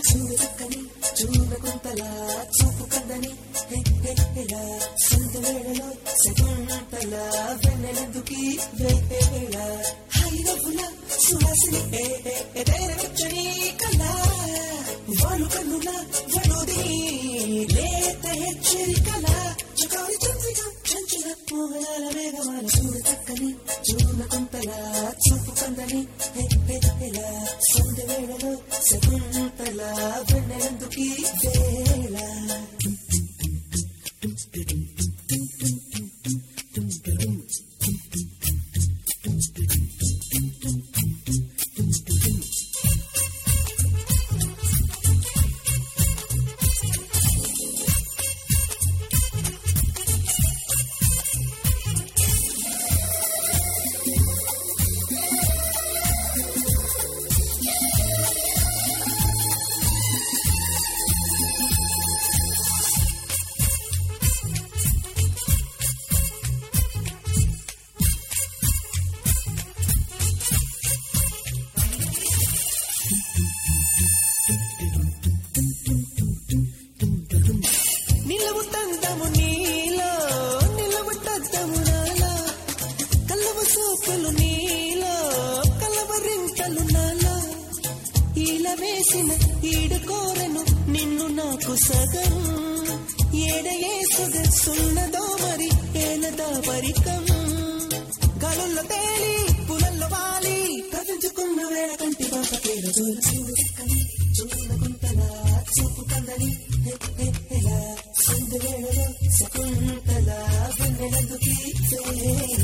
చూడు చక్కని చూడకుంతలా చూపు కందని సందు వేళలో సగుంతల వెన్నెలందుకి వేళ హైరవుల సువాసిని ఎదరవచ్చని కళ వాలు కన్నుల వడోది లేత హెచ్చరికల చకారి చంద్రిక చంచల మోహనాల వేగమాల చూడు చక్కని చూడకుంతలా చూపు కందని సందు వేళలో సగుంతల వెన్నెలందుకి వేళ వేసిన ఈడు కోరను నిన్ను నాకు సగం ఏడయే సున్నదో మరి ఏనదా పరికం గాలుల్లో తేలి పులల్లో వాలి కదులుచుకున్న వేళ కంటి పంపకేలు చూడకుంతలా చూపు కందని సందు వేళలో సకుంతల వెన్నెలందుకి వేళ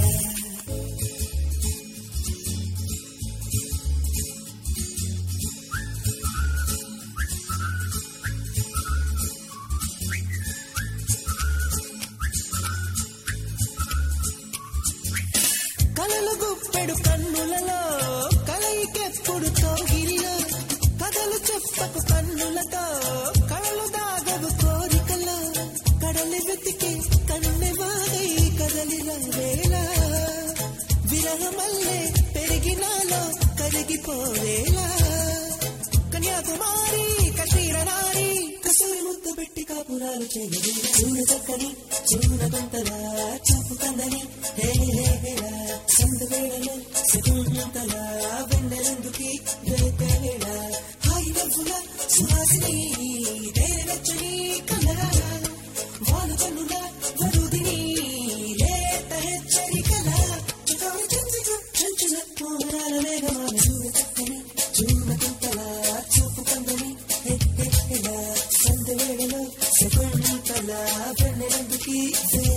కలలు గుప్పెడు కన్నులలో కలయికెప్పుడు తోగిరిలో కథలు చెప్పకు కన్నులతో కళలు దాగవు కోరికలో కడలి వెతికి కన్నె వాగై కదలిన వేళ విరహమల్లే పెరిగినాలో కరిగిపోవేలా కన్యాకుమారి కశ్మీర నారి కసూరి ముద్దు పెట్టి కాపురాలు చేయదు చూడ చక్కని చూడకుంతలా చూపు కందని సందు వేళలో సగుంతల వెన్నెలందుకి వేళ హాయి నవ్వుల సువాసిని వేరవచ్చని కళ వాలు కన్నుల వరుదిని లేత హెచ్చరికల చకారి చంద్రిక చంచల మోహనాల వేగమాల చూడ చక్కని చూడకుంతల చూపు కందని సందు వేళలో సగుంతల వెన్నెలందుకి